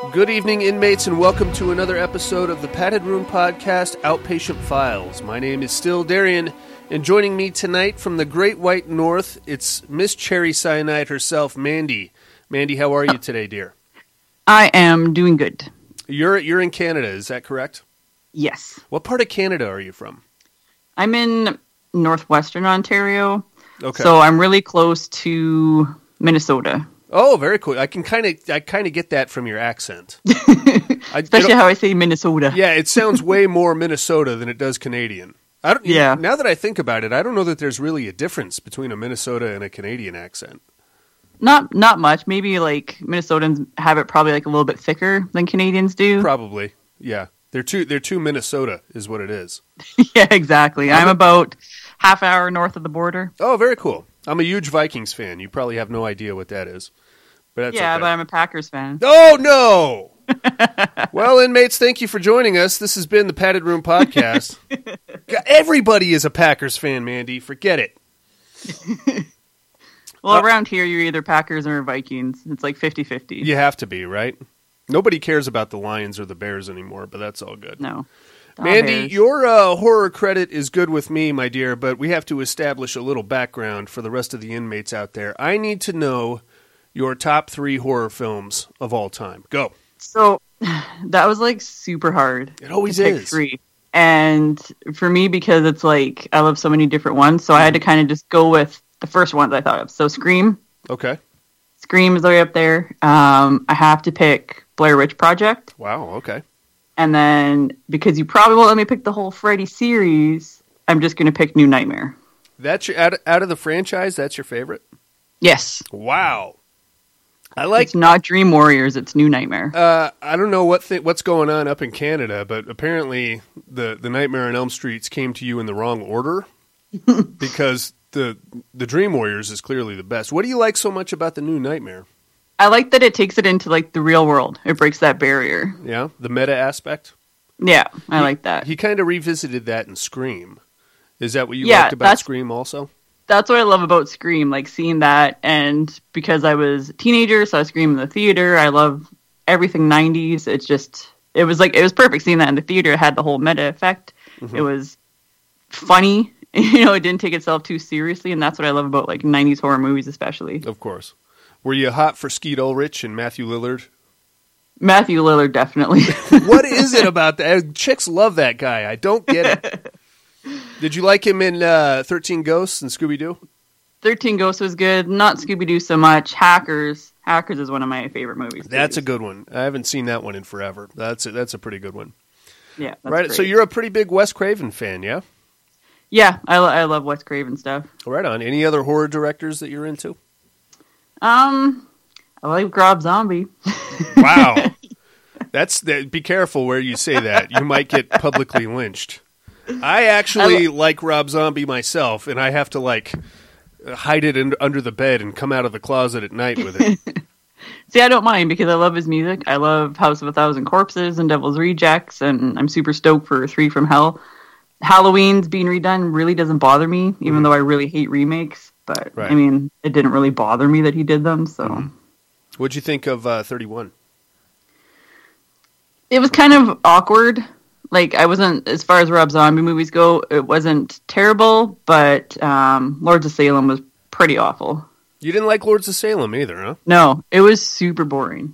Good evening, inmates, and welcome to another episode of the Padded Room Podcast, Outpatient Files. My name is still Darian, and joining me tonight from the Great White North, it's Miss Cherry Cyanide herself, Mandy. Mandy, how are you today, dear? I am doing good. You're in Canada, is that correct? Yes. What part of Canada are you from? I'm in northwestern Ontario, Okay. so I'm really close to Minnesota. Oh, very cool. I kind of get that from your accent. Especially how I say Minnesota. Yeah, it sounds way more Minnesota than it does Canadian. Yeah. Now that I think about it, I don't know that there's really a difference between a Minnesota and a Canadian accent. Not much. Maybe like Minnesotans have it probably like a little bit thicker than Canadians do. Probably, yeah. They're too Minnesota is what it is. Yeah, exactly. I'm about half hour north of the border. Oh, very cool. I'm a huge Vikings fan. You probably have no idea what that is. But that's Yeah, okay. but I'm a Packers fan. Oh, no! Well, inmates, thank you for joining us. This has been the Padded Room Podcast. Everybody is a Packers fan, Mandy. Forget it. Well, around here, you're either Packers or Vikings. It's like 50-50. You have to be, right? Nobody cares about the Lions or the Bears anymore, but that's all good. No. Mandy, Bears. your horror credit is good with me, my dear, but we have to establish a little background for the rest of the inmates out there. I need to know your top 3 horror films of all time. Go. So that was like super hard. It always to pick is. 3. And for me, because it's like I love so many different ones, so I had to kind of just go with the first ones I thought of. So Scream. Okay. Scream is way up there. I have to pick Blair Witch Project. Wow, okay. And then, because you probably won't let me pick the whole Freddy series, I'm just going to pick New Nightmare. That's your out of the franchise, that's your favorite? Yes. Wow. I like. It's not Dream Warriors, it's New Nightmare. I don't know what's going on up in Canada, but apparently the Nightmare on Elm Streets came to you in the wrong order because the Dream Warriors is clearly the best. What do you like so much about the New Nightmare? I like that it takes it into like the real world. It breaks that barrier. Yeah, the meta aspect. Yeah, I like that. He kind of revisited that in Scream. Is that what you Yeah, liked about that's- Scream also? That's what I love about Scream, like seeing that, and because I was a teenager, so I Scream in the theater. I love everything 90s. It was perfect seeing that in the theater. It had the whole meta effect. Mm-hmm. It was funny. It didn't take itself too seriously, and that's what I love about like 90s horror movies, especially. Of course. Were you hot for Skeet Ulrich and Matthew Lillard? Matthew Lillard, definitely. What is it about that? Chicks love that guy. I don't get it. Did you like him in 13 Ghosts and Scooby-Doo? 13 Ghosts was good. Not Scooby-Doo so much. Hackers. Hackers is one of my favorite movies. That's a good one. I haven't seen that one in forever. That's a pretty good one. Yeah. That's Right. great. So you're a pretty big Wes Craven fan, yeah? Yeah, I love Wes Craven stuff. Right on. Any other horror directors that you're into? I like Rob Zombie. Wow. Be careful where you say that. You might get publicly lynched. I actually like Rob Zombie myself, and I have to like hide it under the bed and come out of the closet at night with it. See, I don't mind because I love his music. I love House of a Thousand Corpses and Devil's Rejects, and I'm super stoked for 3 from Hell. Halloween's being redone really doesn't bother me, even though I really hate remakes. But, Right. I mean, it didn't really bother me that he did them, so... What'd you think of 31? It was kind of awkward. Like, I wasn't, as far as Rob Zombie movies go, it wasn't terrible, but Lords of Salem was pretty awful. You didn't like Lords of Salem either, huh? No, it was super boring.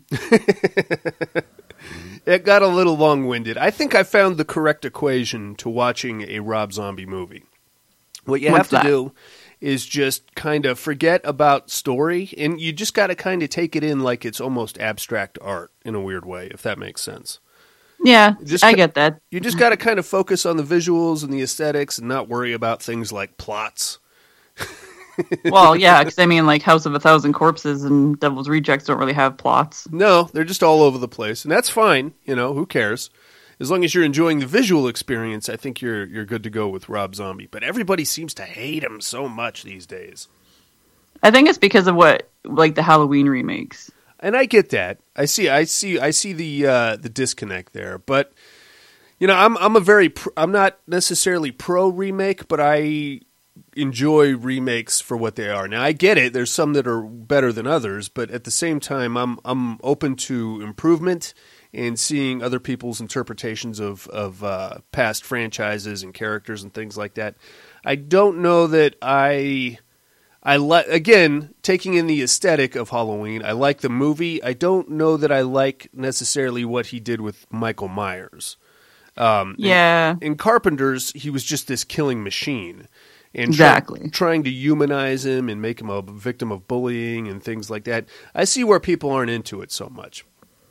It got a little long-winded. I think I found the correct equation to watching a Rob Zombie movie. What you What's have to that? do is just kind of forget about story, and you just got to kind of take it in like it's almost abstract art in a weird way, if that makes sense. Yeah, Just I get that. You just got to kind of focus on the visuals and the aesthetics and not worry about things like plots. Well, yeah, because I mean, like House of a Thousand Corpses and Devil's Rejects don't really have plots. No, they're just all over the place, and that's fine. Who cares? As long as you're enjoying the visual experience, I think you're good to go with Rob Zombie. But everybody seems to hate him so much these days. I think it's because of the Halloween remakes. And I get that. I see the disconnect there. But I'm not necessarily pro remake, but I enjoy remakes for what they are. Now, I get it. There's some that are better than others, but at the same time, I'm open to improvement and seeing other people's interpretations of past franchises and characters and things like that. I don't know that I like, again, taking in the aesthetic of Halloween, I like the movie. I don't know that I like necessarily what he did with Michael Myers. In Carpenter's, he was just this killing machine. And exactly. Trying to humanize him and make him a victim of bullying and things like that. I see where people aren't into it so much.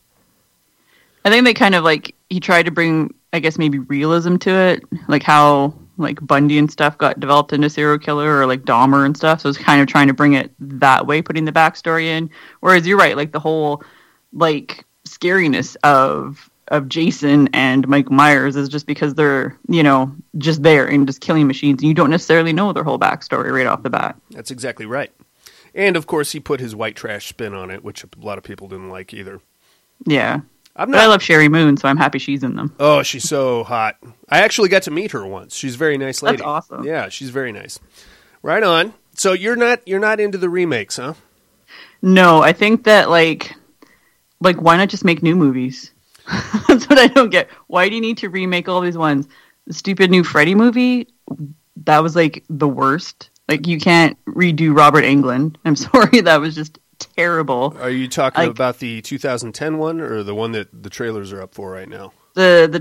I think they kind of he tried to bring, I guess, maybe realism to it, like how Bundy and stuff got developed into serial killer, or Dahmer and stuff. So it's kind of trying to bring it that way, putting the backstory in. Whereas you're right, the whole scariness of Jason and Mike Myers is just because they're, just there and just killing machines. And you don't necessarily know their whole backstory right off the bat. That's exactly right. And of course, he put his white trash spin on it, which a lot of people didn't like either. Yeah. But I love Sherry Moon, so I'm happy she's in them. Oh, she's so hot. I actually got to meet her once. She's a very nice lady. That's awesome. Yeah, she's very nice. Right on. So you're not into the remakes, huh? No, I think that why not just make new movies? That's what I don't get. Why do you need to remake all these ones? The stupid new Freddy movie, that was the worst. You can't redo Robert Englund. I'm sorry, that was just terrible. Are you talking about the 2010 one, or the one that the trailers are up for right now? The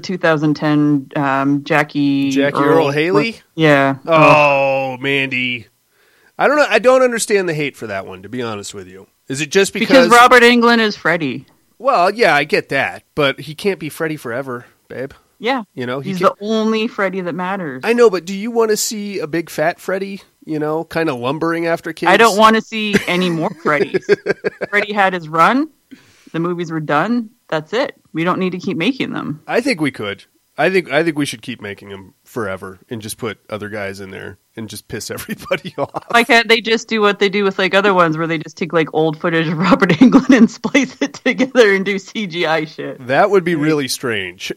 2010 Jackie Earle Haley? Yeah. Oh, Mandy. I don't know. I don't understand the hate for that one, to be honest with you. Is it just because Robert Englund is Freddy? Well, yeah, I get that, but he can't be Freddy forever, babe. Yeah. He's the only Freddy that matters. I know, but do you want to see a big fat Freddy, kind of lumbering after kids? I don't want to see any more Freddys. Freddy had his run. The movies were done. That's it. We don't need to keep making them. I think we could. I think we should keep making them forever and just put other guys in there and just piss everybody off. Why can't they just do what they do with other ones where they just take old footage of Robert Englund and splice it together and do CGI shit? That would be really strange.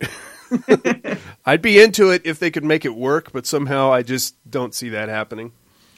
I'd be into it if they could make it work, but somehow I just don't see that happening.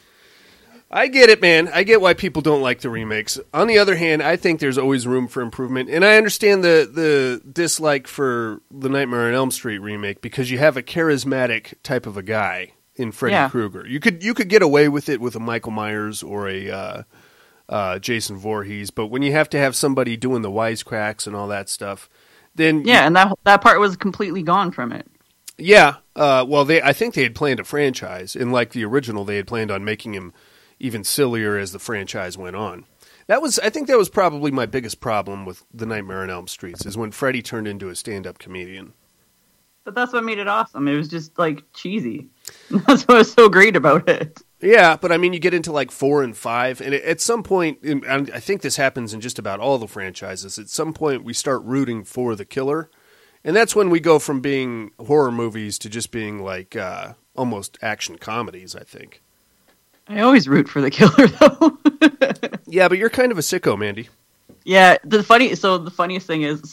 I get it, man. I get why people don't like the remakes. On the other hand, I think there's always room for improvement, and I understand the dislike for the Nightmare on Elm Street remake because you have a charismatic type of a guy in Freddy Krueger. You could get away with it with a Michael Myers or a Jason Voorhees, but when you have to have somebody doing the wisecracks and all that stuff, then and that part was completely gone from it. Yeah, I think they had planned a franchise, and like the original, they had planned on making him even sillier as the franchise went on. I think that was probably my biggest problem with the Nightmare on Elm Street, is when Freddy turned into a stand-up comedian. But that's what made it awesome. It was just cheesy. That's what was so great about it. Yeah, but I mean, you get into 4 and 5, and at some point, and I think this happens in just about all the franchises, at some point we start rooting for the killer, and that's when we go from being horror movies to just being almost action comedies, I think. I always root for the killer, though. Yeah, but you're kind of a sicko, Mandy. Yeah, the funniest thing is,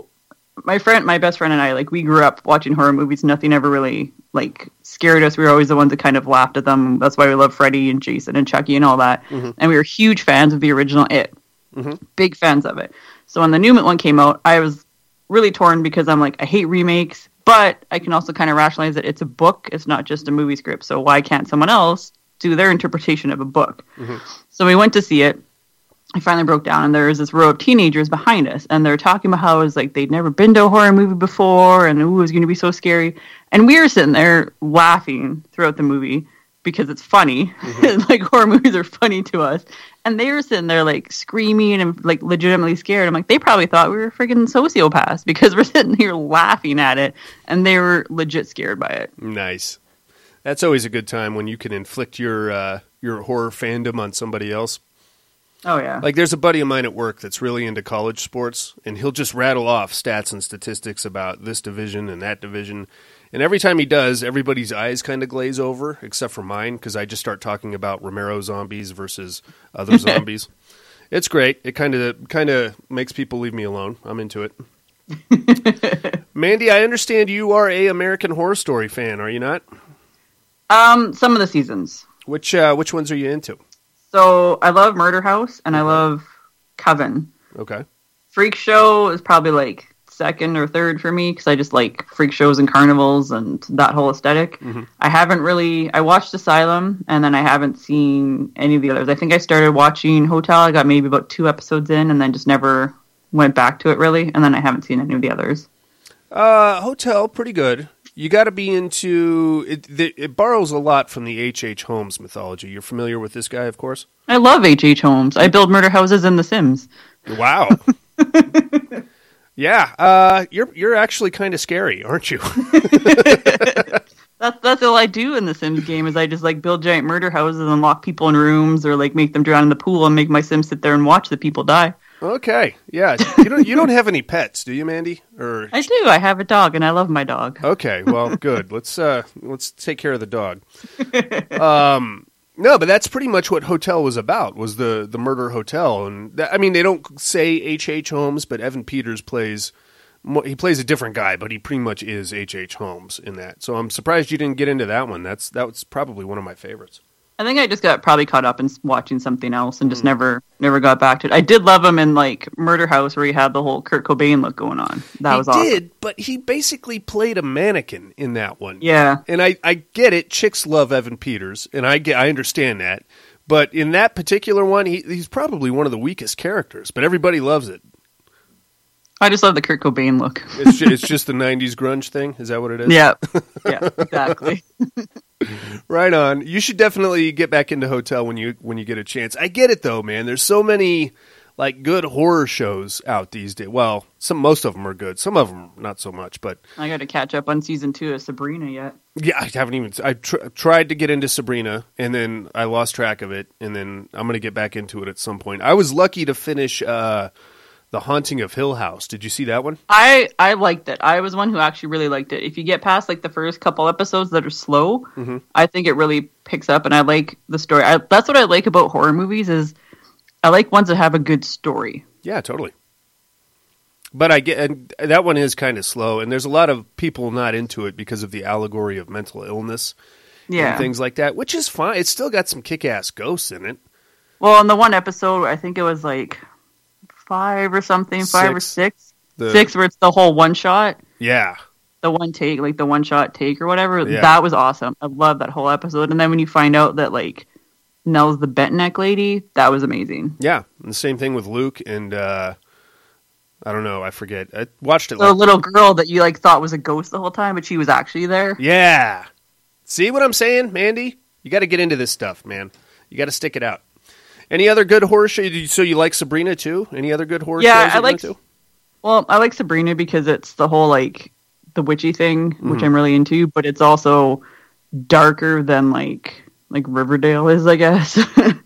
my best friend and I, we grew up watching horror movies. Nothing ever really, scared us. We were always the ones that kind of laughed at them. That's why we love Freddy and Jason and Chucky and all that. Mm-hmm. And we were huge fans of the original It. Mm-hmm. Big fans of it. So when the Newman one came out, I was really torn because I'm I hate remakes, but I can also kind of rationalize that it's a book. It's not just a movie script. So why can't someone else do their interpretation of a book? Mm-hmm. So we went to see it. I finally broke down, and there was this row of teenagers behind us, and they're talking about how it was they'd never been to a horror movie before, and it was going to be so scary. And we were sitting there laughing throughout the movie because it's funny. Mm-hmm. Horror movies are funny to us. And they were sitting there screaming and legitimately scared. I'm they probably thought we were freaking sociopaths because we're sitting here laughing at it, and they were legit scared by it. Nice. That's always a good time when you can inflict your horror fandom on somebody else. Oh, yeah. There's a buddy of mine at work that's really into college sports, and he'll just rattle off stats and statistics about this division and that division. And every time he does, everybody's eyes kind of glaze over, except for mine, because I just start talking about Romero zombies versus other zombies. It's great. It kind of makes people leave me alone. I'm into it. Mandy, I understand you are a American Horror Story fan, are you not? Some of the seasons. Which ones are you into? So I love Murder House and I love Coven. Okay. Freak Show is probably like second or third for me because I just like freak shows and carnivals and that whole aesthetic. Mm-hmm. I watched Asylum and then I haven't seen any of the others. I think I started watching Hotel. I got maybe about 2 episodes in and then just never went back to it really. And then I haven't seen any of the others. Hotel, pretty good. You got to be into it. It borrows a lot from the H.H. Holmes mythology. You're familiar with this guy, of course? I love H.H. Holmes. I build murder houses in The Sims. Wow. Yeah, you're actually kind of scary, aren't you? That's all I do in the Sims game is I just like build giant murder houses and lock people in rooms or like make them drown in the pool and make my Sims sit there and watch the people die. Okay, yeah. You don't have any pets, do you, Mandy? Or I do. I have a dog and I love my dog. okay, well, good. Let's take care of the dog. No, but that's pretty much what Hotel was about, was the murder hotel. And they don't say H.H. Holmes, but Evan Peters plays a different guy, but he pretty much is H.H. Holmes in that. So I'm surprised you didn't get into that one. That was probably one of my favorites. I think I just got probably caught up in watching something else and just never got back to it. I did love him in like Murder House where he had the whole Kurt Cobain look going on. That was awesome. He did, but he basically played a mannequin in that one. Yeah. And I get it. Chicks love Evan Peters, and I understand that. But in that particular one, he's probably one of the weakest characters, but everybody loves it. I just love the Kurt Cobain look. It's just the 90s grunge thing? Is that what it is? Yeah. Yeah, exactly. Right on. You should definitely get back into Hotel when you get a chance. I get it though, man. There's so many like good horror shows out these days. Well, most of them are good. Some of them not so much, but I got to catch up on season 2 of Sabrina yet. Yeah, I haven't even. I tried to get into Sabrina, and then I lost track of it, and then I'm going to get back into it at some point. I was lucky to finish The Haunting of Hill House. Did you see that one? I liked it. I was one who actually really liked it. If you get past like the first couple episodes that are slow, I think it really picks up, and I like the story. That's what I like about horror movies is I like ones that have a good story. Yeah, totally. But and that one is kind of slow, and there's a lot of people not into it because of the allegory of mental illness and things like that, which is fine. It's still got some kick-ass ghosts in it. Well, in the one episode, I think it was like 5 or something, 5 or 6. 6 where it's the whole one shot. Yeah. The one take, like the one shot take or whatever. Yeah. That was awesome. I love that whole episode. And then when you find out that like Nell's the bent neck lady, that was amazing. Yeah. And the same thing with Luke and I don't know, I forget. I watched it the little girl that you like thought was a ghost the whole time, but she was actually there. Yeah. See what I'm saying, Mandy? You got to get into this stuff, man. You got to stick it out. Any other good horror shows? So you like Sabrina too? Any other good horror shows? Yeah, I like. Well, I like Sabrina because it's the whole like the witchy thing, which I'm really into, but it's also darker than like Riverdale is, I guess.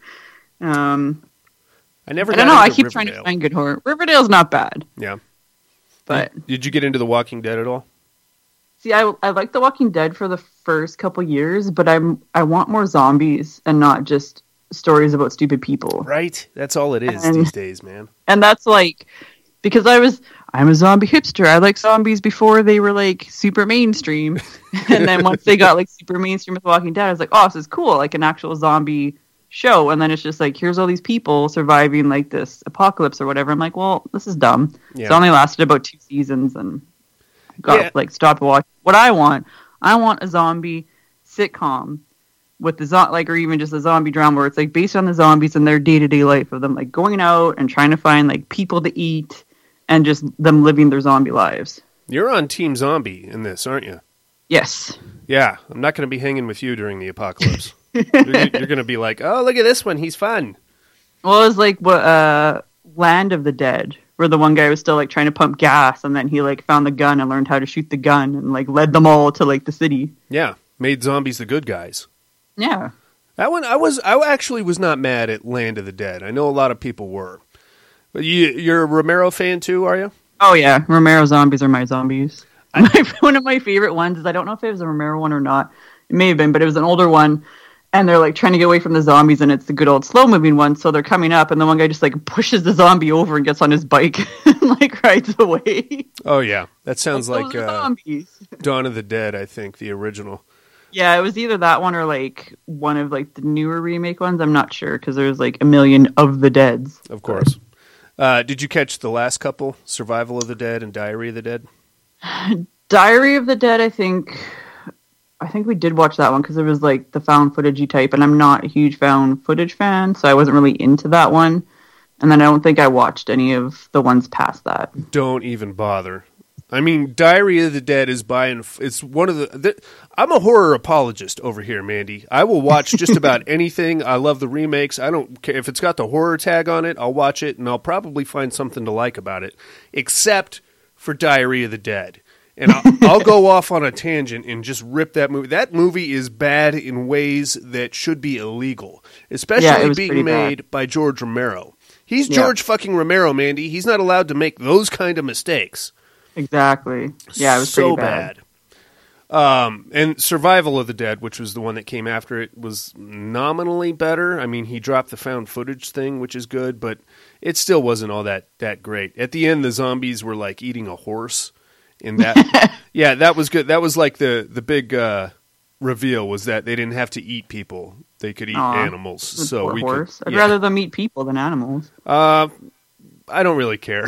I never. I don't know. I keep trying to find good horror. Riverdale's not bad. Yeah. But did you get into The Walking Dead at all? See, I like The Walking Dead for the first couple years, but I want more zombies and not just stories about stupid people. Right. That's all it is these days, man. And that's like because I'm a zombie hipster. I like zombies before they were like super mainstream. And then once they got like super mainstream with Walking Dead, I was like, oh, this is cool, like an actual zombie show. And then it's just like, here's all these people surviving like this apocalypse or whatever. I'm like, well, this is dumb. Yeah. So it only lasted about 2 seasons and got like stopped watching. What I want a zombie sitcom with the or even just a zombie drama where it's like based on the zombies and their day-to-day life of them like going out and trying to find like people to eat and just them living their zombie lives. You're on Team Zombie in this, aren't you? Yes. Yeah, I'm not going to be hanging with you during the apocalypse. You're going to be like, oh, look at this one. He's fun. Well, it was like Land of the Dead, where the one guy was still like trying to pump gas, and then he like found the gun and learned how to shoot the gun and like led them all to like the city. Yeah, made zombies the good guys. Yeah. That one, I actually was not mad at Land of the Dead. I know a lot of people were. But you're a Romero fan too, are you? Oh yeah, Romero zombies are my zombies. One of my favorite ones is, I don't know if it was a Romero one or not. It may have been, but it was an older one. And they're like trying to get away from the zombies, and it's the good old slow moving one. So they're coming up, and the one guy just like pushes the zombie over and gets on his bike and like rides away. Oh yeah, that sounds like zombies. Dawn of the Dead. I think the original. Yeah, it was either that one or like one of like the newer remake ones. I'm not sure because there's like a million of the Deads. Of course. Did you catch the last couple, Survival of the Dead and Diary of the Dead? Diary of the Dead, I think we did watch that one because it was like the found footagey type, and I'm not a huge found footage fan, so I wasn't really into that one. And then I don't think I watched any of the ones past that. Don't even bother. I mean, Diary of the Dead is it's one of I'm a horror apologist over here, Mandy. I will watch just about anything. I love the remakes. I don't care if it's got the horror tag on it. I'll watch it, and I'll probably find something to like about it, except for Diary of the Dead. And I'll go off on a tangent and just rip that movie. That movie is bad in ways that should be illegal, especially being made by George Romero. He's George fucking Romero, Mandy. He's not allowed to make those kind of mistakes. Exactly. Yeah, it was so pretty bad. And Survival of the Dead, which was the one that came after it, was nominally better. I mean, he dropped the found footage thing, which is good, but it still wasn't all that great. At the end, the zombies were like eating a horse. In that, yeah, that was good. That was like the big reveal was that they didn't have to eat people; they could eat animals. So we horse. I'd rather them eat people than animals. I don't really care.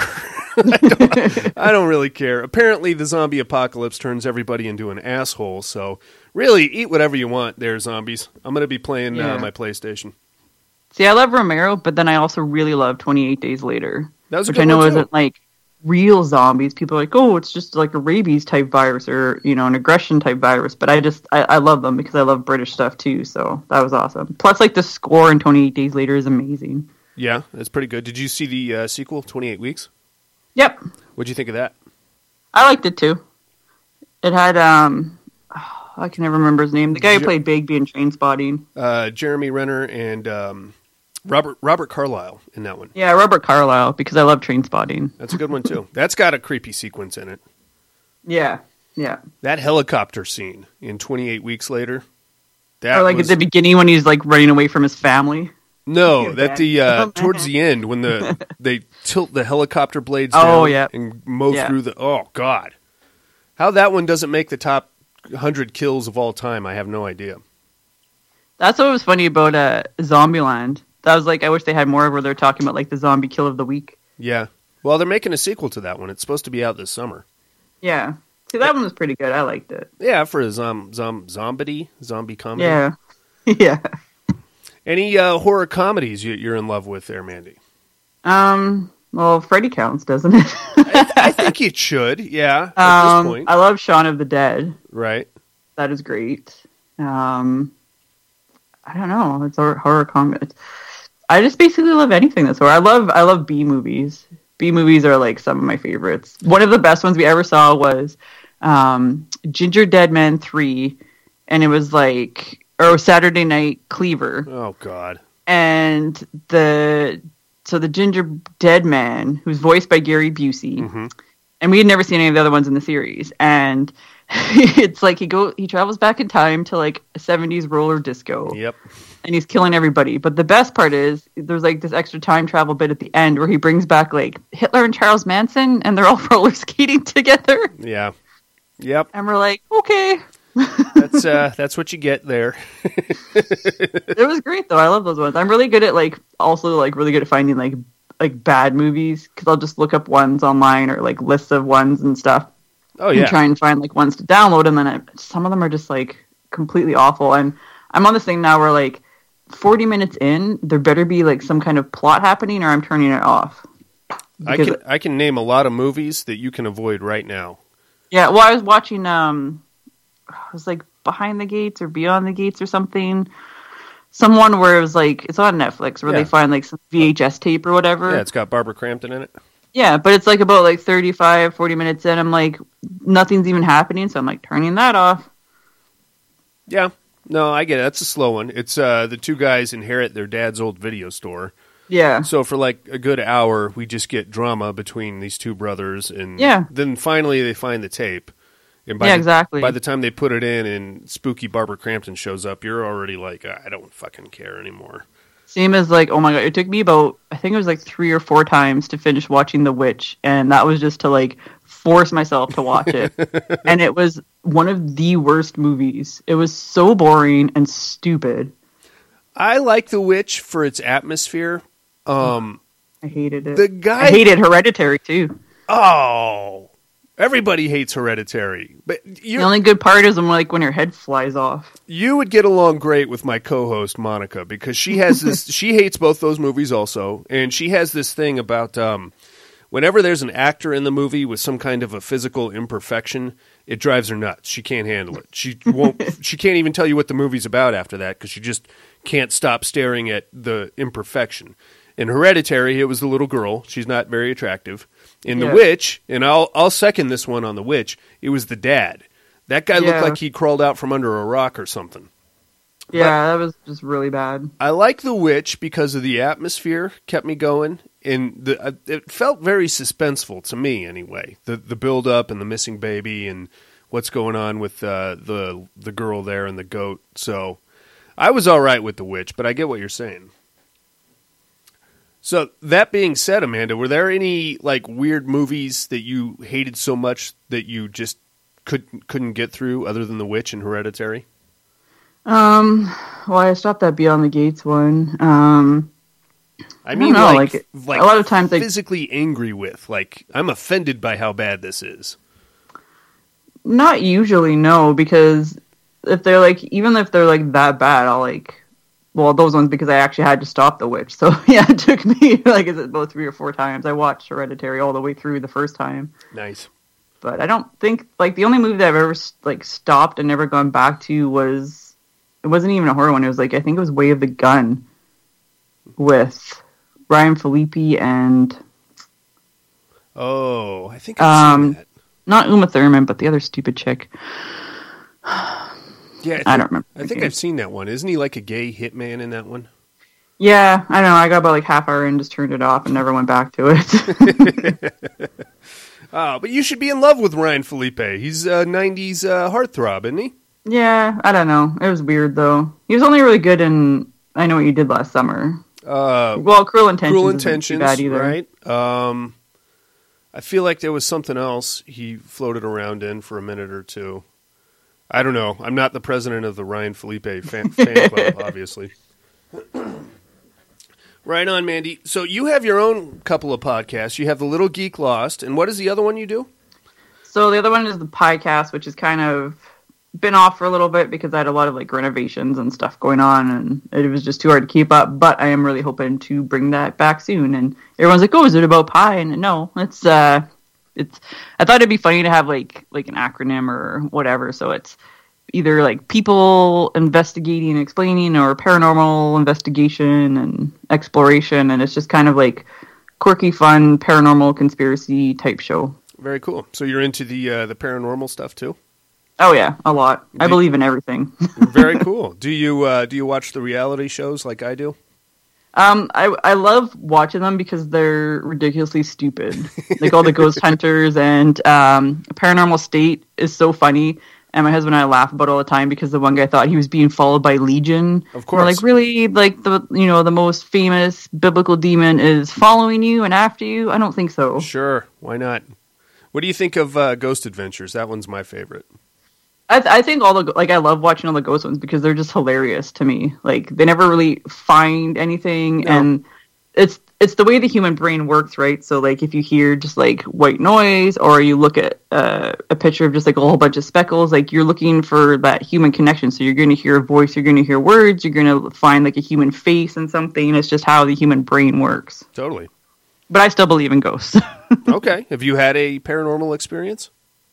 I don't really care. Apparently, the zombie apocalypse turns everybody into an asshole. So, really, eat whatever you want, there, zombies. I'm going to be playing my PlayStation. See, I love Romero, but then I also really love 28 Days Later, that was which I know isn't like real zombies. People are like, oh, it's just like a rabies type virus or an aggression type virus. But I love them because I love British stuff too. So that was awesome. Plus, like the score in 28 Days Later is amazing. Yeah, that's pretty good. Did you see the sequel, 28 Weeks? Yep. What'd you think of that? I liked it too. It had I can never remember his name. The guy who played Bigby in Trainspotting. Jeremy Renner and Robert Carlyle in that one. Yeah, Robert Carlyle, because I love Trainspotting. That's a good one too. That's got a creepy sequence in it. Yeah. That helicopter scene in 28 Weeks Later. Or like at the beginning when he's like running away from his family. No, that towards the end when they tilt the helicopter blades down and mow through the. Oh God, how that one doesn't make the top 100 kills of all time, I have no idea. That's what was funny about Zombieland. That was like, I wish they had more where they're talking about like the zombie kill of the week. Yeah, well, they're making a sequel to that one. It's supposed to be out this summer. Yeah, see, that one was pretty good. I liked it. Yeah, for a zombie comedy. Yeah, yeah. Any horror comedies you're in love with there, Mandy? Well, Freddy counts, doesn't it? I think it should, yeah, at this point. I love Shaun of the Dead. Right. That is great. I don't know. It's a horror comedy. I just basically love anything that's horror. I love B movies. B movies are like some of my favorites. One of the best ones we ever saw was Ginger Dead Man 3, and it was like... or Saturday Night Cleaver. Oh God! And the Ginger Dead Man, who's voiced by Gary Busey, and we had never seen any of the other ones in the series. And it's like he travels back in time to like a 70s roller disco. Yep. And he's killing everybody. But the best part is there's like this extra time travel bit at the end where he brings back like Hitler and Charles Manson, and they're all roller skating together. Yeah. Yep. And we're like, okay. That's what you get there. It was great though. I love those ones. I'm really good at really good at finding like bad movies because I'll just look up ones online or like lists of ones and stuff. Oh yeah. And try and find like ones to download, and then some of them are just like completely awful. And I'm on this thing now where like 40 minutes in, there better be like some kind of plot happening, or I'm turning it off. I can name a lot of movies that you can avoid right now. Yeah. Well, I was watching it was like Behind the Gates or Beyond the Gates or something. Someone where it was like, it's on Netflix where they find like some VHS tape or whatever. Yeah, it's got Barbara Crampton in it. Yeah, but it's like about like 35, 40 minutes in. I'm like, nothing's even happening. So I'm like turning that off. Yeah. No, I get it. That's a slow one. It's the two guys inherit their dad's old video store. Yeah. So for like a good hour, we just get drama between these two brothers. And then finally they find the tape. And exactly. By the time they put it in and spooky Barbara Crampton shows up, you're already like, I don't fucking care anymore. Same as like, oh my God, it took me about, I think it was like 3 or 4 times to finish watching The Witch. And that was just to like force myself to watch it. And it was one of the worst movies. It was so boring and stupid. I like The Witch for its atmosphere. I hated it. I hated Hereditary too. Oh, everybody hates Hereditary. But the only good part is when your head flies off. You would get along great with my co-host Monica because she has this. She hates both those movies also, and she has this thing about whenever there's an actor in the movie with some kind of a physical imperfection, it drives her nuts. She can't handle it. She won't. She can't even tell you what the movie's about after that because she just can't stop staring at the imperfection. In Hereditary, it was the little girl. She's not very attractive. In The Witch, and I'll second this one on The Witch, it was the dad. That guy looked like he crawled out from under a rock or something. Yeah, that was just really bad. I like The Witch because of the atmosphere, kept me going, and it felt very suspenseful to me anyway. The build up and the missing baby and what's going on with the girl there and the goat. So I was all right with The Witch, but I get what you're saying. So that being said, Amanda, were there any weird movies that you hated so much that you just couldn't get through other than The Witch and Hereditary? Well, I stopped at Beyond the Gates one. I mean, a lot of times physically angry with, I'm offended by how bad this is. Not usually, no, because if they're even if they're that bad, I'll those ones because I actually had to stop The Witch. So yeah, it took me is it about 3 or 4 times. I watched Hereditary all the way through the first time. Nice. But I don't think the only movie that I've ever stopped and never gone back to was, it wasn't even a horror one. It was I think it was Way of the Gun with Ryan Phillippe and I think I've seen that. Not Uma Thurman, but the other stupid chick. Yeah, I don't remember. I think I've seen that one. Isn't he a gay hitman in that one? Yeah, I don't know. I got about half hour and just turned it off and never went back to it. But you should be in love with Ryan Phillippe. He's a 90s heartthrob, isn't he? Yeah, I don't know. It was weird, though. He was only really good in I Know What You Did Last Summer. Cruel Intentions. Cruel Intentions, bad either. Right? I feel like there was something else he floated around in for a minute or two. I don't know. I'm not the president of the Ryan Phillippe fan club, obviously. Right on, Mandy. So you have your own couple of podcasts. You have The Little Geek Lost, and what is the other one you do? So the other one is the Piecast, which has kind of been off for a little bit because I had a lot of renovations and stuff going on, and it was just too hard to keep up. But I am really hoping to bring that back soon. And everyone's like, "Oh, is it about pie?" And no, it's. I thought it'd be funny to have like an acronym or whatever. So it's either people investigating and explaining, or paranormal investigation and exploration, and it's just kind of quirky, fun, paranormal conspiracy type show. Very cool. So you're into the paranormal stuff too? Oh yeah, a lot. I believe in everything. Very cool. Do you watch the reality shows like I do? I love watching them because they're ridiculously stupid. All the ghost hunters and Paranormal State is so funny. And my husband and I laugh about it all the time because the one guy thought he was being followed by Legion. Of course. We're really? The most famous biblical demon is following you and after you? I don't think so. Sure. Why not? What do you think of Ghost Adventures? That one's my favorite. I think all the I love watching all the ghost ones because they're just hilarious to me. They never really find anything, and it's the way the human brain works, right? So if you hear just white noise, or you look at a picture of just a whole bunch of speckles, you're looking for that human connection. So you're going to hear a voice, you're going to hear words, you're going to find a human face and something. It's just how the human brain works. Totally. But I still believe in ghosts. Okay. Have you had a paranormal experience?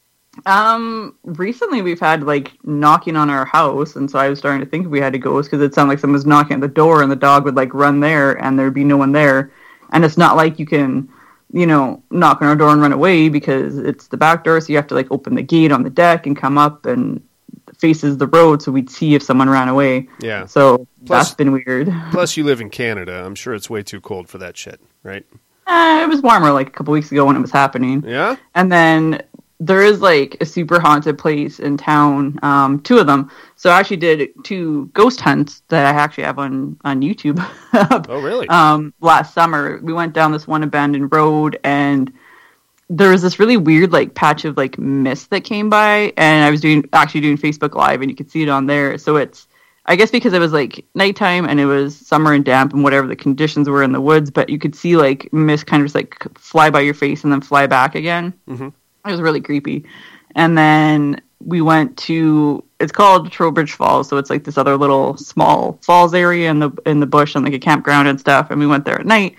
Recently we've had knocking on our house, and so I was starting to think we had a ghost because it sounded like someone was knocking at the door, and the dog would run there, and there'd be no one there. And it's not like you can, knock on our door and run away because it's the back door, so you have to open the gate on the deck and come up and faces the road, so we'd see if someone ran away. Yeah. So that's been weird. Plus, you live in Canada. I'm sure it's way too cold for that shit, right? It was warmer a couple weeks ago when it was happening. Yeah. And then there is a super haunted place in town, 2 of them. So I actually did 2 ghost hunts that I actually have on YouTube. Oh, really? Last summer, we went down this one abandoned road, and there was this really weird like patch of like mist that came by, and I was doing Facebook Live, and you could see it on there. So it's, I guess because it was like nighttime and it was summer and damp and whatever the conditions were in the woods, but you could see like mist kind of just like fly by your face and then fly back again. Mm-hmm. It was really creepy. And then we went to, it's called Trowbridge Falls, so it's like this other little small falls area in the bush and like a campground and stuff. And we went there at night,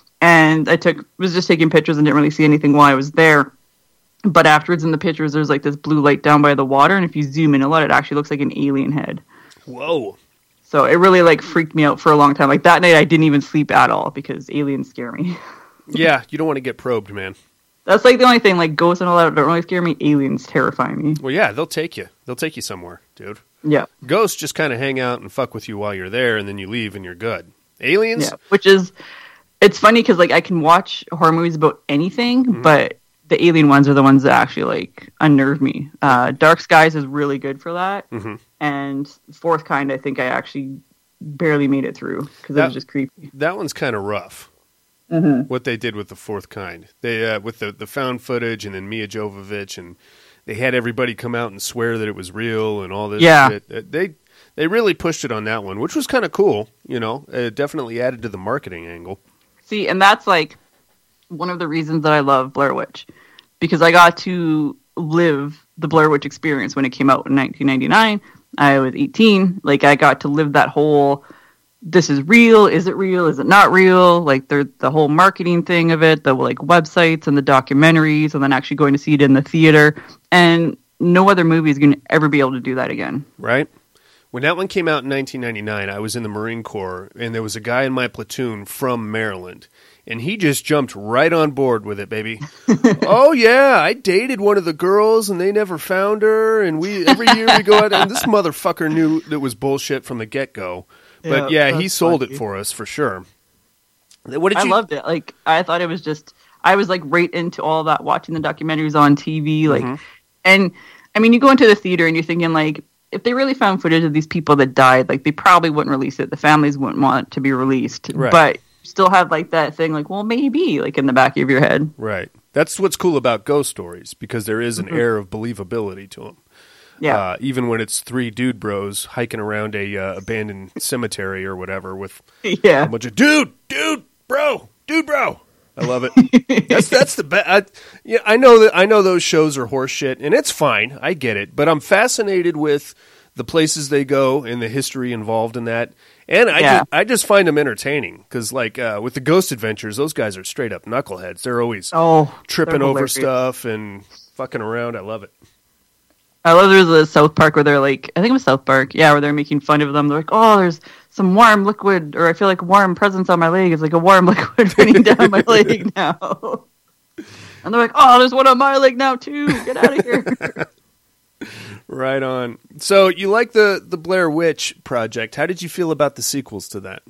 and was just taking pictures and didn't really see anything while I was there. But afterwards in the pictures, there's like this blue light down by the water, and if you zoom in a lot, it actually looks like an alien head. Whoa. So it really like freaked me out for a long time. Like that night I didn't even sleep at all because aliens scare me. Yeah, you don't want to get probed, man. That's like the only thing. Like ghosts and all that don't really scare me. Aliens terrify me. Well, yeah, they'll take you. They'll take you somewhere, dude. Yeah. Ghosts just kind of hang out and fuck with you while you're there, and then you leave and you're good. Aliens? Yeah, which is, it's funny because like I can watch horror movies about anything, but the alien ones are the ones that actually like unnerve me. Dark Skies is really good for that, and Fourth Kind, I think I actually barely made it through because it was just creepy. That one's kind of rough. What they did with the Fourth Kind, they with the found footage, and then Mia Jovovich, and they had everybody come out and swear that it was real and all this shit. They really pushed it on that one, which was kind of cool. You know, it definitely added to the marketing angle. See, and that's like one of the reasons that I love Blair Witch, because I got to live the Blair Witch experience when it came out in 1999. I was 18. Like, I got to live that whole, this is real, is it real, is it not real? Like, the whole marketing thing of it, the like websites and the documentaries, and then actually going to see it in the theater. And no other movie is going to ever be able to do that again. Right? When that one came out in 1999, I was in the Marine Corps, and there was a guy in my platoon from Maryland. And he just jumped right on board with it, baby. Oh, yeah, I dated one of the girls, and they never found her. And every year we go out, and this motherfucker knew that was bullshit from the get-go. But, yeah, he sold it for us, for sure. I loved it. Like, I thought it was just, I was, like, right into all that, watching the documentaries on TV. Like, and, I mean, you go into the theater, and you're thinking, like, if they really found footage of these people that died, like, they probably wouldn't release it. The families wouldn't want it to be released. Right. But still have like that thing like, well, maybe, like in the back of your head. Right. That's what's cool about ghost stories, because there is an air of believability to them. Yeah. Even when it's three dude bros hiking around a abandoned cemetery or whatever with a bunch of dude bro. I love it. That's the best. I know those shows are horse shit, and it's fine. I get it, but I'm fascinated with the places they go and the history involved in that. And I just find them entertaining because, like, with the Ghost Adventures, those guys are straight up knuckleheads. They're always tripping over stuff and fucking around. I love it. I love there's a South Park where they're like, I think it was South Park, where they're making fun of them. They're like, oh, there's some warm liquid, or I feel like a warm presence on my leg. It's like a warm liquid running down my leg now. And they're like, oh, there's one on my leg now, too. Get out of here. Right on. So you like the Blair Witch Project. How did you feel about the sequels to that?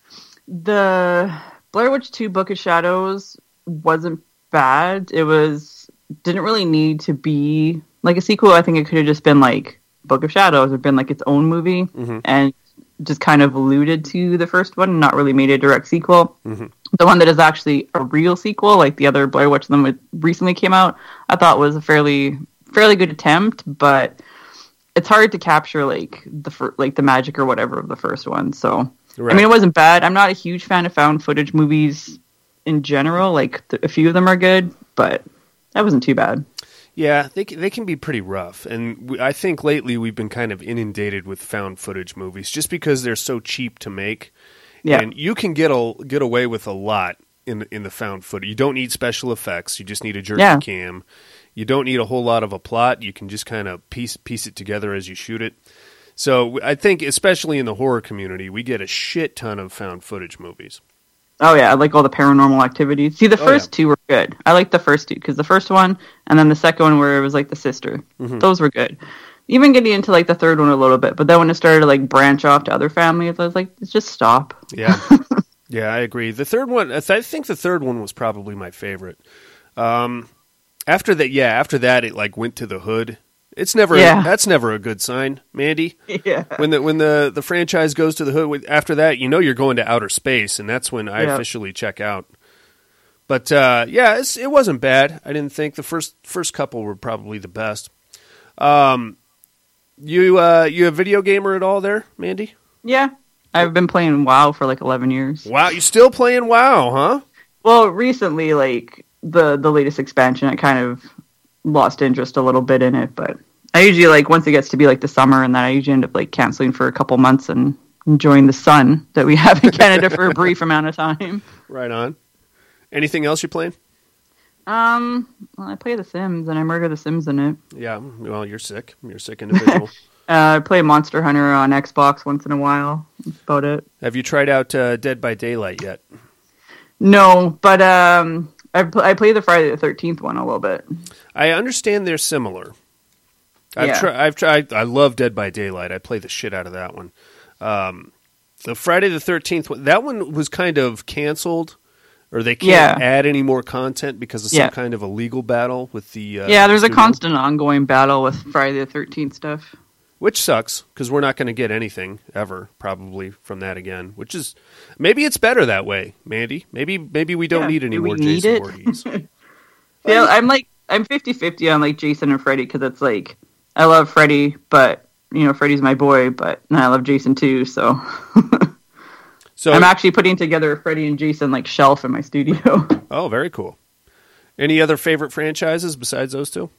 The Blair Witch 2 Book of Shadows wasn't bad. Didn't really need to be like a sequel. I think it could have just been like Book of Shadows or been like its own movie and just kind of alluded to the first one and not really made a direct sequel. The one that is actually a real sequel, like the other Blair Witch that recently came out, I thought was a fairly good attempt, but it's hard to capture like the magic or whatever of the first one. So right. I mean, it wasn't bad. I'm not a huge fan of found footage movies in general. Like a few of them are good, but that wasn't too bad. Yeah, they can be pretty rough, and I think lately we've been kind of inundated with found footage movies just because they're so cheap to make. Yeah, and you can get away with a lot in the found footage. You don't need special effects. You just need a jerky cam. You don't need a whole lot of a plot. You can just kind of piece it together as you shoot it. So I think, especially in the horror community, we get a shit ton of found footage movies. Oh, yeah. I like all the Paranormal Activities. See, the first two were good. I like the first two, because the first one and then the second one where it was like the sister. Those were good. Even getting into like the third one a little bit. But then when it started to like branch off to other families, I was like, just stop. Yeah. Yeah, I agree. The third one, I think the third one was probably my favorite. After that, it like went to the hood. It's never that's never a good sign, Mandy. Yeah. When the franchise goes to the hood, after that, you're going to outer space, and that's when I officially check out. But yeah, it wasn't bad. I didn't think the first couple were probably the best. You a video gamer at all there, Mandy? Yeah. I've been playing WoW for like 11 years. Wow, you still playing WoW, huh? Well, recently, like, the latest expansion, I kind of lost interest a little bit in it, but I usually, like, once it gets to be, like, the summer, and then I usually end up, like, canceling for a couple months and enjoying the sun that we have in Canada for a brief amount of time. Right on. Anything else you're playing? Well, I play The Sims, and I murder The Sims in it. Yeah, well, you're sick. You're a sick individual. I play Monster Hunter on Xbox once in a while. That's about it. Have you tried out Dead by Daylight yet? No, but I play the Friday the 13th one a little bit. I understand they're similar. I've tried. I love Dead by Daylight. I play the shit out of that one. The Friday the 13th, that one was kind of canceled, or they can't add any more content because of some kind of a legal battle with the. There's a constant ongoing battle with Friday the 13th stuff. Which sucks, because we're not going to get anything ever, probably, from that again. Which is, maybe it's better that way, Mandy. Maybe we don't need any more Jason Voorhees. Yeah, I'm 50-50 on, like, Jason and Freddy, because it's like, I love Freddy, but, you know, Freddy's my boy, but I love Jason too, so. So I'm actually putting together a Freddy and Jason, like, shelf in my studio. Oh, very cool. Any other favorite franchises besides those two?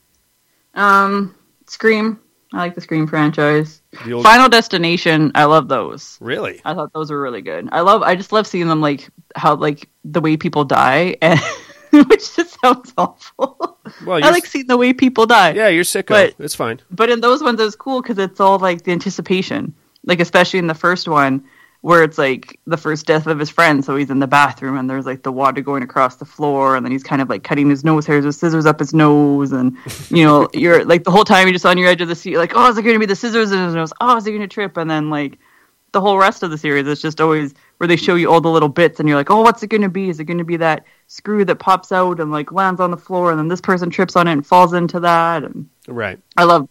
Scream. I like the Scream franchise. Final Destination, I love those. Really? I thought those were really good. I just love seeing them, like, how, like, the way people die, and which just sounds awful. Well, I like seeing the way people die. Yeah, you're sick of it. It's fine. But in those ones, it's cool because it's all, like, the anticipation. Like, especially in the first one, where it's, like, the first death of his friend, so he's in the bathroom, and there's, like, the water going across the floor, and then he's kind of, like, cutting his nose hairs with scissors up his nose, and, you know, you're, like, the whole time you're just on your edge of the seat, like, oh, is it going to be the scissors in his nose? Oh, is he going to trip? And then, like, the whole rest of the series, it's just always where they show you all the little bits, and you're like, oh, what's it going to be? Is it going to be that screw that pops out and, like, lands on the floor, and then this person trips on it and falls into that? And right. I love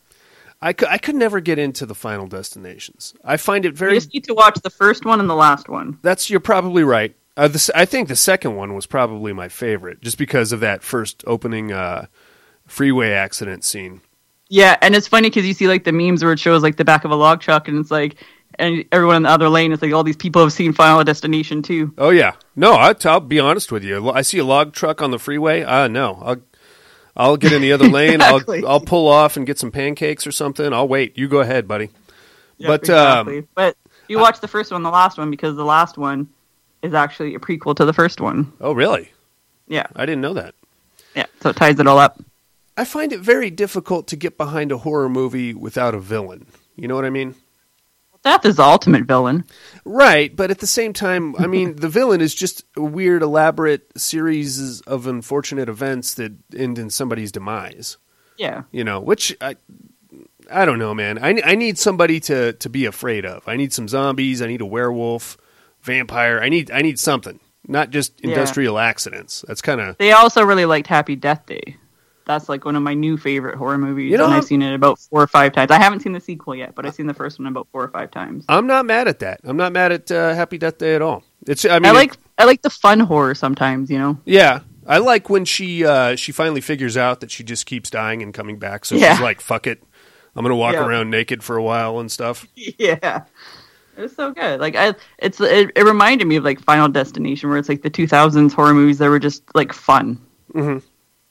I could never get into the Final Destinations. I find it very... You just need to watch the first one and the last one. You're probably right. I think the second one was probably my favorite, just because of that first opening freeway accident scene. Yeah, and it's funny because you see, like, the memes where it shows, like, the back of a log truck, and it's like, and everyone in the other lane, it's like all these people have seen Final Destination too. Oh, yeah. No, I'll be honest with you. I see a log truck on the freeway. No, I'll get in the other lane. Exactly. I'll pull off and get some pancakes or something. I'll wait. You go ahead, buddy. Yeah, but exactly. But you watch the first one, the last one, because the last one is actually a prequel to the first one. Oh, really? Yeah. I didn't know that. Yeah, so it ties it all up. I find it very difficult to get behind a horror movie without a villain. You know what I mean? Death is the ultimate villain. Right, but at the same time, I mean, the villain is just a weird, elaborate series of unfortunate events that end in somebody's demise. Yeah. You know, which, I don't know, man. I need somebody to be afraid of. I need some zombies. I need a werewolf, vampire. I need something, not just industrial accidents. That's kind of... They also really liked Happy Death Day. That's like one of my new favorite horror movies, you know, and I've seen it about 4 or 5 times. I haven't seen the sequel yet, but I've seen the first one about 4 or 5 times. I'm not mad at that. I'm not mad at Happy Death Day at all. I like the fun horror sometimes, you know. Yeah, I like when she finally figures out that she just keeps dying and coming back. So she's like, "Fuck it, I'm gonna walk around naked for a while and stuff." Yeah. It was so good. Like it reminded me of like Final Destination, where it's like the 2000s horror movies that were just like fun. Mm-hmm.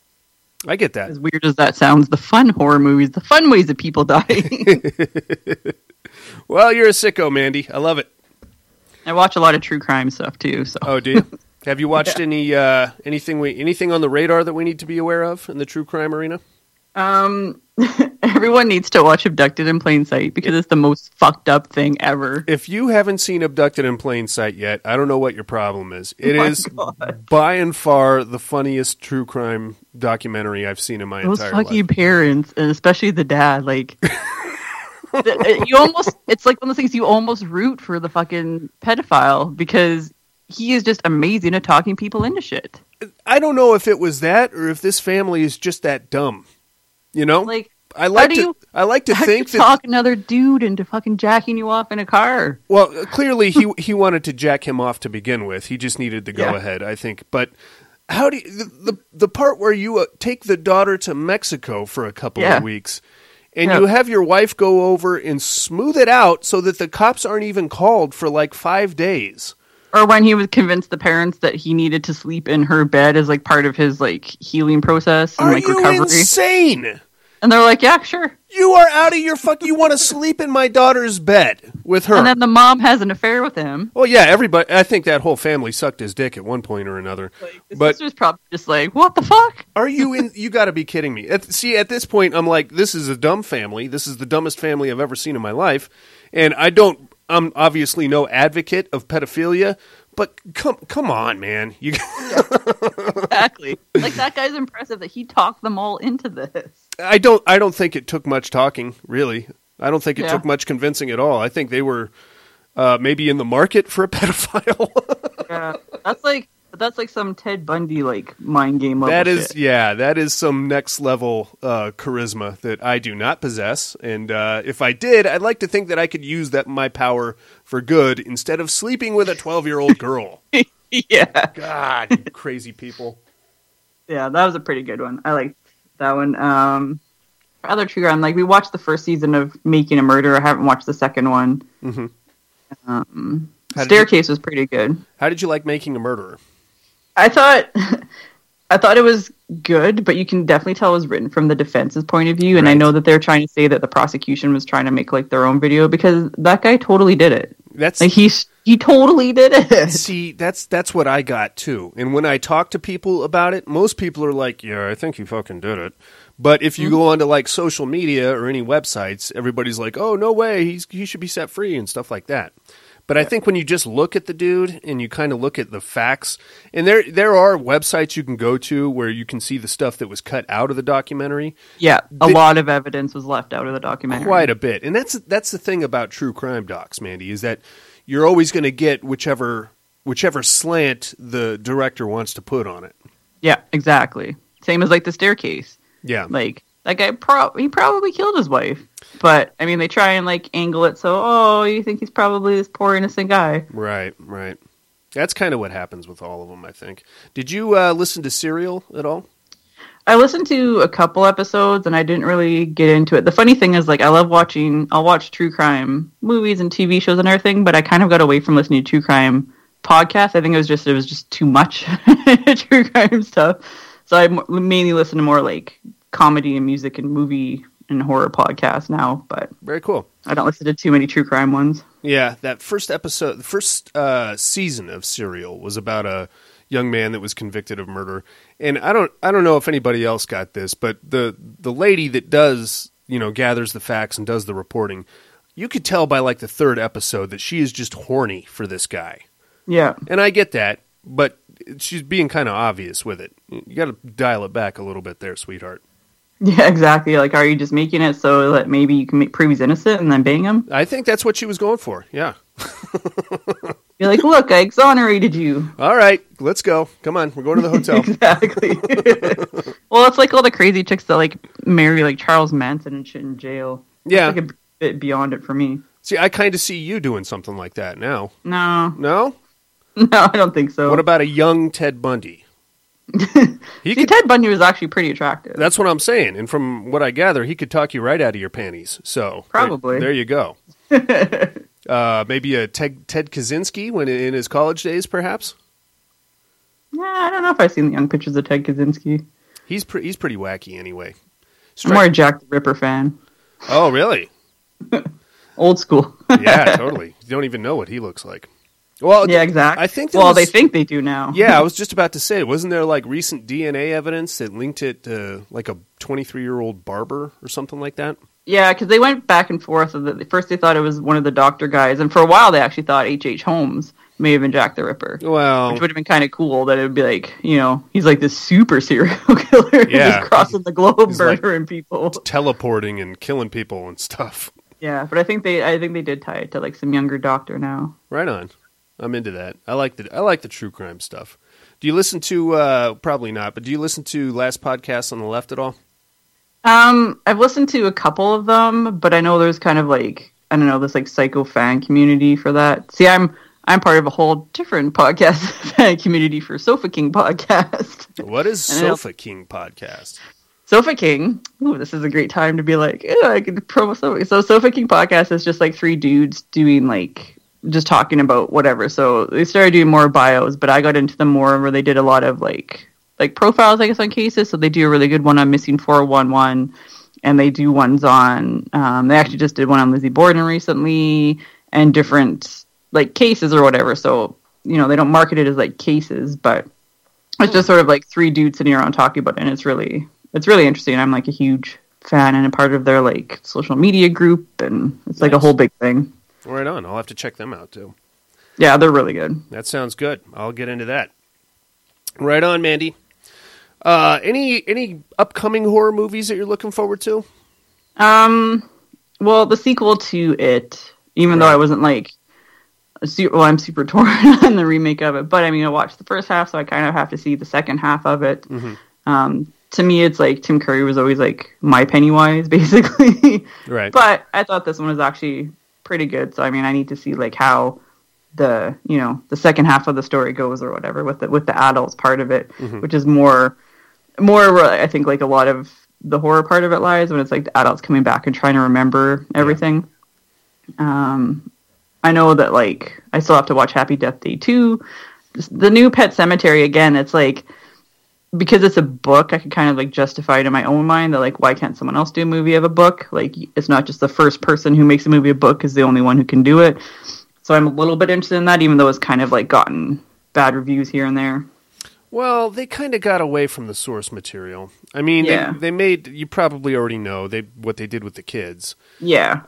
I get that. As weird as that sounds, the fun horror movies, the fun ways that people die. Well, you're a sicko, Mandy. I love it. I watch a lot of true crime stuff too. So. Oh, do you? Have you watched anything on the radar that we need to be aware of in the true crime arena? Everyone needs to watch Abducted in Plain Sight because it's the most fucked up thing ever. If you haven't seen Abducted in Plain Sight yet, I don't know what your problem is. It is by and far the funniest true crime documentary I've seen in my entire life. Those fucking parents, and especially the dad, like... it's like one of those things you almost root for the fucking pedophile because he is just amazing at talking people into shit. I don't know if it was that or if this family is just that dumb. You know? Like, I like to think that talk another dude into fucking jacking you off in a car. Well, clearly he wanted to jack him off to begin with. He just needed the go ahead, I think. But how do you, the part where you take the daughter to Mexico for a couple of weeks, and you have your wife go over and smooth it out so that the cops aren't even called for like 5 days. Or when he was convinced the parents that he needed to sleep in her bed as like part of his like healing process and like recovery. Are you insane? And they're like, yeah, sure. You are out of your you want to sleep in my daughter's bed with her. And then the mom has an affair with him. Well, yeah, everybody. I think that whole family sucked his dick at one point or another. Like, the sister's probably just like, what the fuck? Are you in? You got to be kidding me. See, at this point, I'm like, this is a dumb family. This is the dumbest family I've ever seen in my life. And I'm obviously no advocate of pedophilia. But come on, man. Exactly. Like, that guy's impressive that he talked them all into this. I don't think it took much talking, really. I don't think it took much convincing at all. I think they were maybe in the market for a pedophile. Yeah, that's like some Ted Bundy like mind game level shit. That is some next level charisma that I do not possess. And if I did, I'd like to think that I could use my power for good instead of sleeping with a 12-year-old girl. Yeah. God, you crazy people. Yeah, that was a pretty good one. I liked that one. Other true crime, like we watched the first season of Making a Murderer. I haven't watched the second one. Mm-hmm. Staircase was pretty good. How did you like Making a Murderer? I thought it was good, but you can definitely tell it was written from the defense's point of view. And I know that they're trying to say that the prosecution was trying to make like their own video because that guy totally did it. That's like he totally did it. See, that's what I got too. And when I talk to people about it, most people are like, "Yeah, I think he fucking did it." But if you go onto like social media or any websites, everybody's like, "Oh, no way, he should be set free" and stuff like that. But I think when you just look at the dude and you kind of look at the facts, and there are websites you can go to where you can see the stuff that was cut out of the documentary. Yeah, a lot of evidence was left out of the documentary. Quite a bit. And that's the thing about true crime docs, Mandy, is that you're always going to get whichever slant the director wants to put on it. Yeah, exactly. Same as like The Staircase. Yeah. Like, that guy he probably killed his wife. But, I mean, they try and, like, angle it so, you think he's probably this poor innocent guy. Right. That's kind of what happens with all of them, I think. Did you listen to Serial at all? I listened to a couple episodes, and I didn't really get into it. The funny thing is, like, I'll watch true crime movies and TV shows and everything, but I kind of got away from listening to true crime podcasts. I think it was just too much true crime stuff. So I mainly listen to more, like, comedy and music and movie and horror podcasts now, but very cool. I don't listen to too many true crime ones. Yeah, that first episode, the first season of Serial was about a young man that was convicted of murder, and I don't know if anybody else got this, but the lady that does gathers the facts and does the reporting, you could tell by like the third episode that she is just horny for this guy. Yeah, and I get that, but she's being kind of obvious with it. You got to dial it back a little bit there, sweetheart. Yeah, exactly. Like, are you just making it so that maybe you can prove he's innocent and then bang him? I think that's what she was going for, yeah. You're like, look, I exonerated you. All right, let's go. Come on, we're going to the hotel. Exactly. Well, it's like all the crazy chicks that, like, marry, like, Charles Manson and shit in jail. Yeah. It's like a bit beyond it for me. See, I kind of see you doing something like that now. No? No, I don't think so. What about a young Ted Bundy? Ted Bundy was actually pretty attractive. That's what I'm saying. And from what I gather, he could talk you right out of your panties. So probably. There you go. Maybe a Ted Kaczynski when in his college days, perhaps? Yeah, I don't know if I've seen the young pictures of Ted Kaczynski. He's pretty wacky anyway. I'm more a Jack the Ripper fan. Oh, really? Old school. Yeah, totally. You don't even know what he looks like. Well, yeah, exactly. I think they think they do now. Yeah, I was just about to say, wasn't there like recent DNA evidence that linked it to like a 23-year-old barber or something like that? Yeah, because they went back and forth. First they thought it was one of the doctor guys, and for a while they actually thought H.H. Holmes may have been Jack the Ripper. Well, which would have been kind of cool that it would be like, he's like this super serial killer just crossing the globe, murdering people. Teleporting and killing people and stuff. Yeah, but I think they did tie it to like some younger doctor now. Right on. I'm into that. I like the true crime stuff. Do you listen to probably not, but do you listen to Last Podcast on the Left at all? I've listened to a couple of them, but I know there's kind of like, I don't know, this like psycho fan community for that. See, I'm I'm part of a whole different podcast community for Sofa King podcast. What is Sofa King podcast? Sofa King. Ooh, this is a great time to be like, I could promo Sofa. So Sofa King podcast is just like three dudes doing like just talking about whatever. So they started doing more bios, but I got into them more where they did a lot of like profiles, I guess, on cases. So they do a really good one on missing 411, and they do ones on. They actually just did one on Lizzie Borden recently, and different like cases or whatever. So they don't market it as like cases, but it's just sort of like three dudes sitting around talking about it, and it's really interesting. I'm like a huge fan and a part of their like social media group, and it's like a whole big thing. Right on. I'll have to check them out too. Yeah, they're really good. That sounds good. I'll get into that. Right on, Mandy. Any upcoming horror movies that you're looking forward to? Well, the sequel to it, even though I wasn't like, I'm super torn on the remake of it. But I mean, I watched the first half, so I kind of have to see the second half of it. Mm-hmm. To me, it's like Tim Curry was always like my Pennywise, basically. Right. But I thought this one was actually pretty good. So I mean, I need to see like how the second half of the story goes or whatever with the adults part of it, mm-hmm. which is more I think like a lot of the horror part of it lies when it's like the adults coming back and trying to remember everything. Yeah. I know that like I still have to watch Happy Death Day 2. The new Pet Sematary, again, it's like, because it's a book, I can kind of like justify it in my own mind that like, why can't someone else do a movie of a book? Like, it's not just the first person who makes a movie a book is the only one who can do it. So I'm a little bit interested in that, even though it's kind of like gotten bad reviews here and there. Well, they kind of got away from the source material. I mean, they made, you probably already know what they did with the kids. Yeah.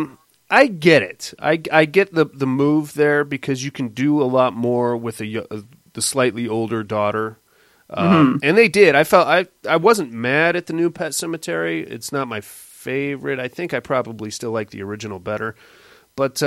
I get it. I get the move there because you can do a lot more with the slightly older daughter. Mm-hmm. And they did. I wasn't mad at the new Pet Sematary. It's not my favorite. I think I probably still like the original better. But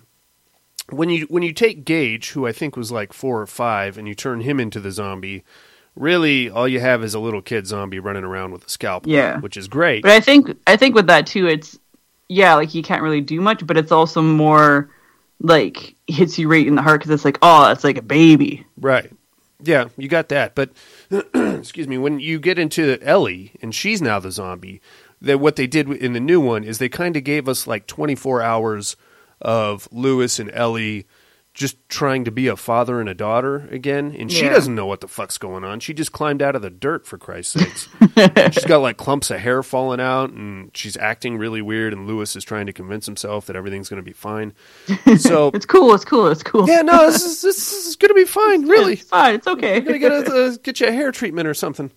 when you take Gage, who I think was like 4 or 5, and you turn him into the zombie, really all you have is a little kid zombie running around with a scalpel, which is great. But I think with that too, it's like you can't really do much, but it's also more like hits you right in the heart because it's like, oh, it's like a baby, right? Yeah, you got that. But excuse me, when you get into Ellie and she's now the zombie, what they did in the new one is they kind of gave us like 24 hours of Lewis and Ellie just trying to be a father and a daughter again, and she doesn't know what the fuck's going on. She just climbed out of the dirt, for Christ's sakes. She's got like clumps of hair falling out, and she's acting really weird, and Lewis is trying to convince himself that everything's going to be fine. So It's cool. Yeah, no, this is going to be fine, really. It's fine, it's okay. You're going to get you a hair treatment or something.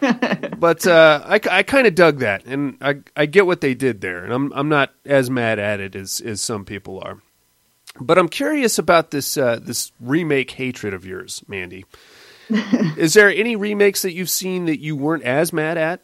But I kind of dug that, and I get what they did there, and I'm not as mad at it as some people are. But I'm curious about this remake hatred of yours, Mandy. Is there any remakes that you've seen that you weren't as mad at?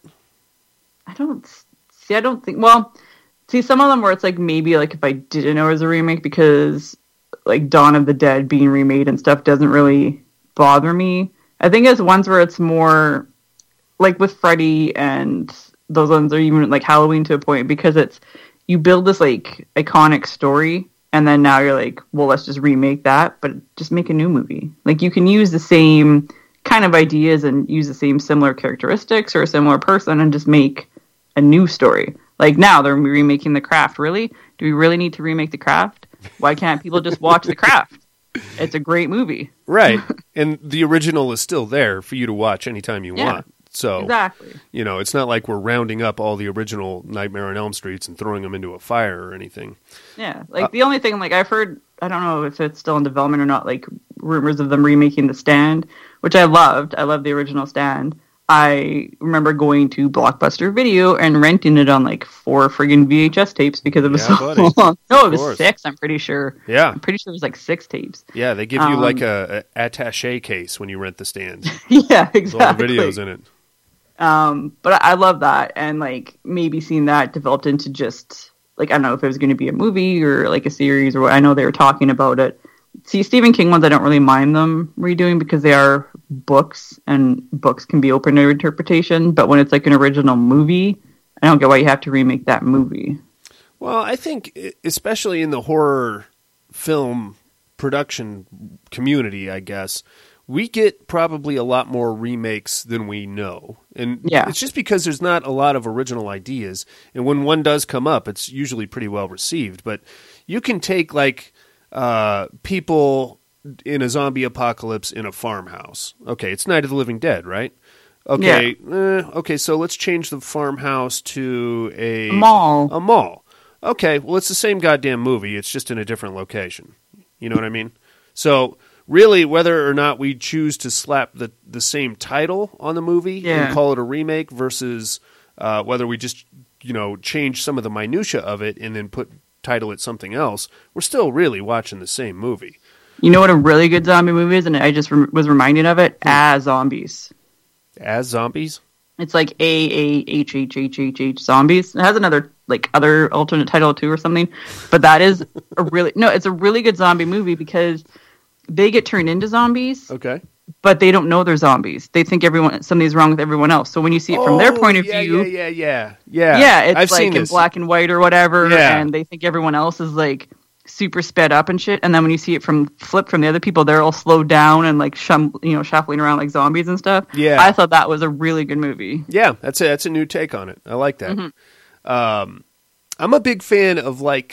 I don't think. Well, see, some of them where it's like maybe like if I didn't know it was a remake because like Dawn of the Dead being remade and stuff doesn't really bother me. I think it's ones where it's more like with Freddy and those ones are even like Halloween to a point because it's you build this like iconic story. And then now you're like, well, let's just remake that, but just make a new movie. Like, you can use the same kind of ideas and use the same similar characteristics or a similar person and just make a new story. Like, now they're remaking The Craft. Really? Do we really need to remake The Craft? Why can't people just watch The Craft? It's a great movie. Right. And the original is still there for you to watch anytime you want. So, exactly. It's not like we're rounding up all the original Nightmare on Elm Streets and throwing them into a fire or anything. Yeah, like the only thing, like I've heard, I don't know if it's still in development or not, like rumors of them remaking The Stand, which I loved. I love the original Stand. I remember going to Blockbuster Video and renting it on like 4 friggin' VHS tapes because it was so long. No, it was 6, I'm pretty sure. Yeah. I'm pretty sure it was like 6 tapes. Yeah, they give you like a attaché case when you rent The Stand. Yeah, exactly. With all the videos in it. But I love that, and like maybe seeing that developed into just like I don't know if it was going to be a movie or like a series or what. I know they were talking about it. See, Stephen King ones, I don't really mind them redoing because they are books, and books can be open to interpretation. But when it's like an original movie, I don't get why you have to remake that movie. Well, I think especially in the horror film production community, I guess, we get probably a lot more remakes than we know. And it's just because there's not a lot of original ideas. And when one does come up, it's usually pretty well received. But you can take, like, people in a zombie apocalypse in a farmhouse. Okay, it's Night of the Living Dead, right? Okay, okay, so let's change the farmhouse to a mall. A mall. Okay, well, it's the same goddamn movie. It's just in a different location. You know what I mean? So really, whether or not we choose to slap the same title on the movie and call it a remake versus whether we just, change some of the minutia of it and then title it something else, we're still really watching the same movie. You know what a really good zombie movie is? And I just was reminded of it. As Zombies. As Zombies? It's like AAHHHHH Zombies. It has another, like, other alternate title too or something. But that is it's a really good zombie movie because they get turned into zombies. Okay. But they don't know they're zombies. They think something's wrong with everyone else. So when you see it from their point of view, yeah, it's I've like in black and white or whatever, yeah. And they think everyone else is like super sped up and shit. And then when you see it flipped from the other people, they're all slowed down and like shuffling around like zombies and stuff. Yeah, I thought that was a really good movie. Yeah, that's a new take on it. I like that. Mm-hmm. I'm a big fan of like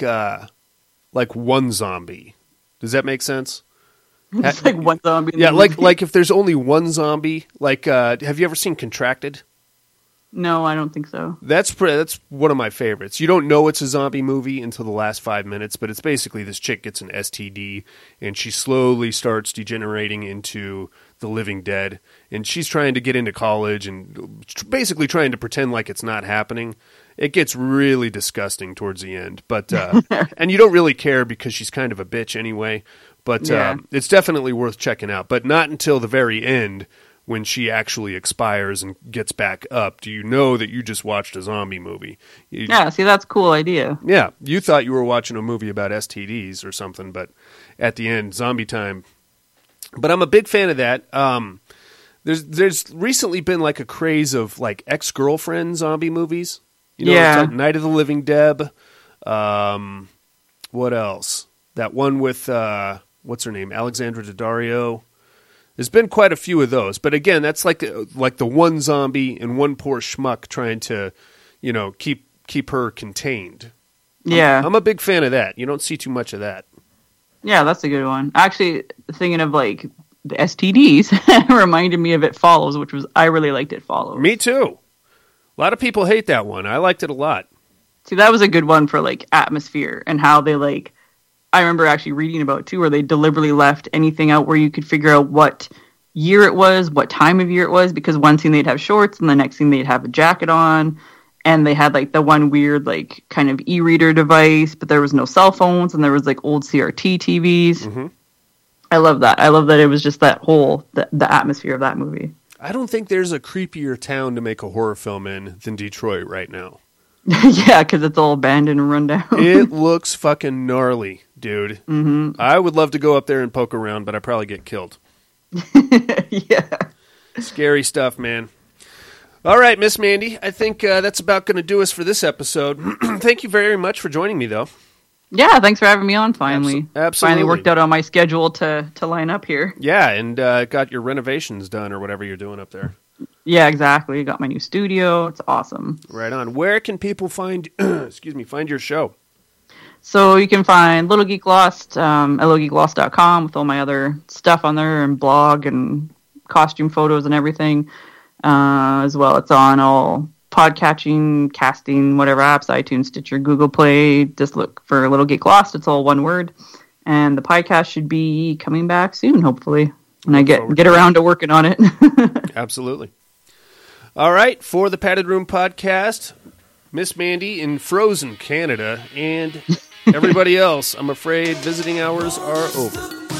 one zombie. Does that make sense? It's like one zombie. Yeah, like if there's only one zombie, like have you ever seen Contracted? No, I don't think so. That's one of my favorites. You don't know it's a zombie movie until the last 5 minutes, but it's basically this chick gets an STD and she slowly starts degenerating into the living dead, and she's trying to get into college and basically trying to pretend like it's not happening. It gets really disgusting towards the end, but and you don't really care because she's kind of a bitch anyway. But it's definitely worth checking out. But not until the very end, when she actually expires and gets back up, do you know that you just watched a zombie movie. See, that's a cool idea. Yeah, you thought you were watching a movie about STDs or something, but at the end, zombie time. But I'm a big fan of that. There's recently been like a craze of like ex-girlfriend zombie movies. Like Night of the Living Dead. What else? That one with... what's her name? Alexandra Daddario. There's been quite a few of those, but again, that's like the one zombie and one poor schmuck trying to, keep her contained. Yeah, I'm a big fan of that. You don't see too much of that. Yeah, that's a good one. Actually, thinking of like the STDs reminded me of It Follows, which was I really liked It Follows. Me too. A lot of people hate that one. I liked it a lot. See, that was a good one for like atmosphere and how they like. I remember actually reading about it too, where they deliberately left anything out where you could figure out what year it was, what time of year it was, because one scene they'd have shorts and the next scene they'd have a jacket on, and they had like the one weird like kind of e-reader device, but there was no cell phones and there was like old CRT TVs. Mm-hmm. I love that. I love that it was just that whole the atmosphere of that movie. I don't think there's a creepier town to make a horror film in than Detroit right now. Yeah, because it's all abandoned and run down. It looks fucking gnarly, dude. Mm-hmm. I would love to go up there and poke around, but I'd probably get killed. Yeah. Scary stuff, man. All right, Miss Mandy, I think that's about going to do us for this episode. Thank you very much for joining me, though. Yeah, thanks for having me on, finally. Absolutely. Finally worked out on my schedule to line up here. Yeah, and got your renovations done or whatever you're doing up there. Yeah, exactly. Got my new studio. It's awesome. Right on. Where can people find find your show? So you can find Little Geek Lost at littlegeeklost.com with all my other stuff on there and blog and costume photos and everything. As well, it's on all podcatching, casting, whatever apps, iTunes, Stitcher, Google Play. Just look for Little Geek Lost. It's all one word. And the podcast should be coming back soon, hopefully. When I get around to working on it. Absolutely. All right, for the Padded Room Podcast, Miss Mandy in frozen Canada, and everybody else, I'm afraid visiting hours are over.